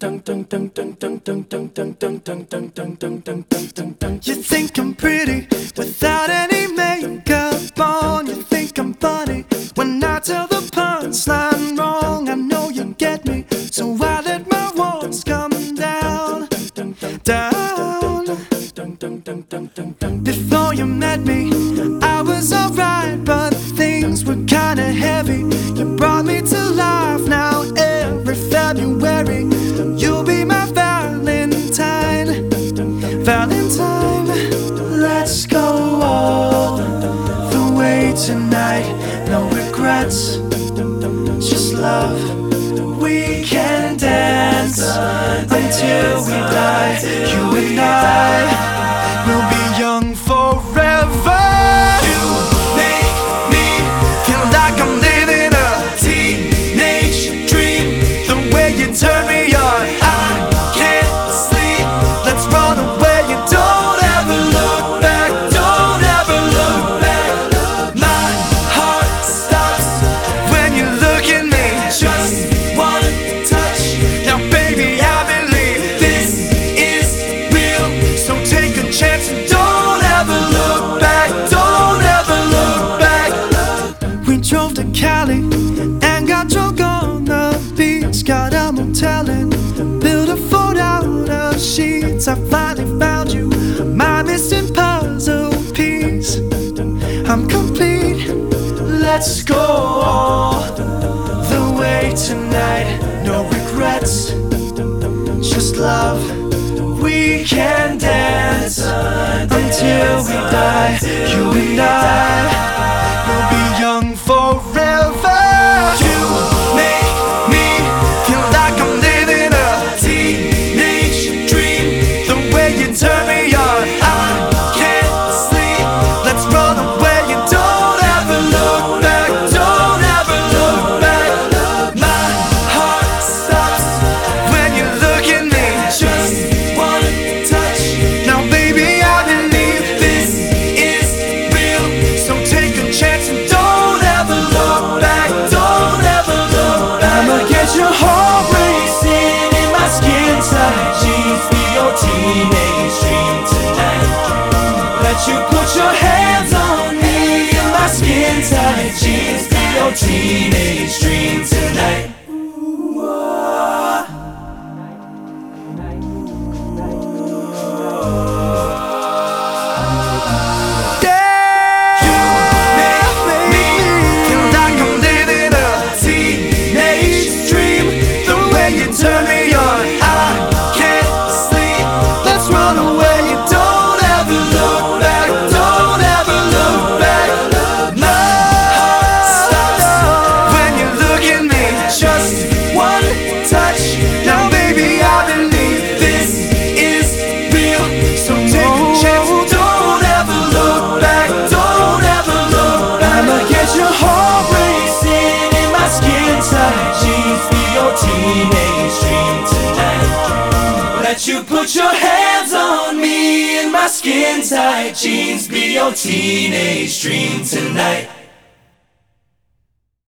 You think I'm pretty without any makeup on. You think I'm funny when I tell the punchline wrong. I know you get me, so I let my walls come down, down. Before you met me, I was alright, but things were kinda heavy. You brought me to life. Now every February you'll be my Valentine, Valentine. Let's go all the way tonight. No regrets, just love. We can dance until we die. You and I will be young forever. You make me feel like I'm living a teenage dream. The way you turn me on, I can't sleep. Let's run away. You don't ever look back. Don't ever look back. My heart stops when you look at me. Just one touch. Now baby, I believe this is real. So take a chance and don't ever look back. Don't ever look back. We drove to Cali and got drunk on the beach. Got a motel and built a fort out of sheets. I finally found you, my missing puzzle piece. I'm complete. Let's go all the way tonight. No regrets, just love. We can dance until we die. You and I will be young forever. You make me feel like I'm living a teenage dream. The way you turn me on, I can't sleep. Let's run away. You don't ever look back. Don't ever look back. My heart stops when you look at me. Just one touch. Now baby, I believe this is real. So take a chance and don't ever look back. Don't ever look back. I'ma get your heart racing in my skin tight jeans. Be your teenage dream tonight. Let you put your hands on me in my skin tight jeans. Be your teenage dream tonight. Turn me on, I can't sleep. Let's run away. You don't ever look back. Don't ever look back. My heart stops when you look at me. Just one touch. Now baby, I believe this is real. So take a chance. Don't ever look back. Don't ever look back. I'ma get your heart racing in my skin tight jeans. Be your teenage dream tonight. Let you put your hands on me in my skin tight jeans. Be your teenage dream tonight.